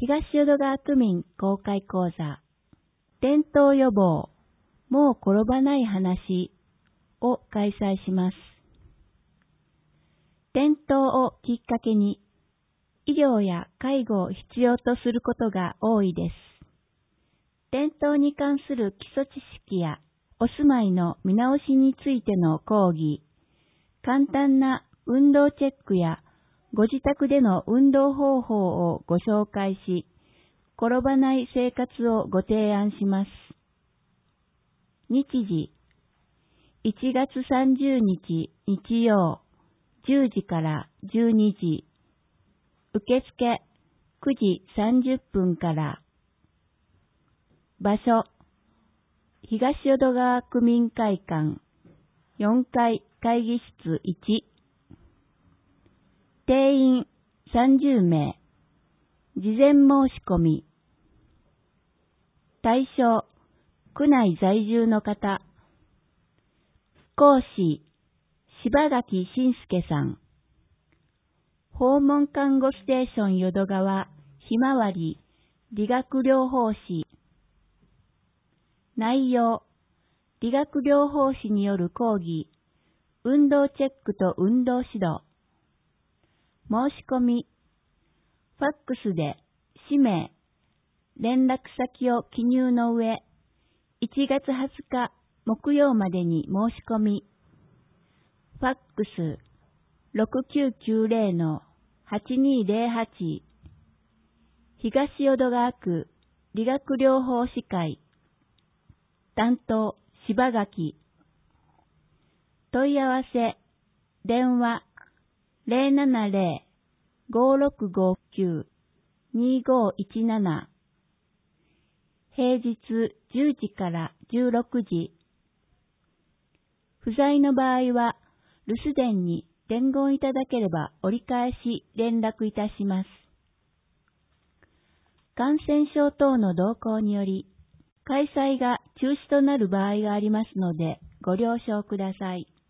東淀川区民公開講座、転倒予防、もう転ばない話を開催します。転倒をきっかけに、医療や介護を必要とすることが多いです。転倒に関する基礎知識やお住まいの見直しについての講義、簡単な運動チェックやご自宅での運動方法をご紹介し、転ばない生活をご提案します。日時、1月30日日曜、10時から12時、受付9時30分から。場所、東淀川区民会館4階会議室1。定員30名。事前申し込み。対象、区内在住の方。講師、柴垣信介さん。訪問看護ステーション淀川ひまわり理学療法士。内容、理学療法士による講義、運動チェックと運動指導。申し込み、ファックスで氏名、連絡先を記入の上、1月20日木曜までに申し込み、ファックス 6990-8208 東淀川区理学療法士会担当柴垣。問い合わせ電話 070-5659-2517 平日10時から16時。不在の場合は留守電に伝言いただければ折り返し連絡いたします。感染症等の動向により開催が中止となる場合がありますのでご了承ください。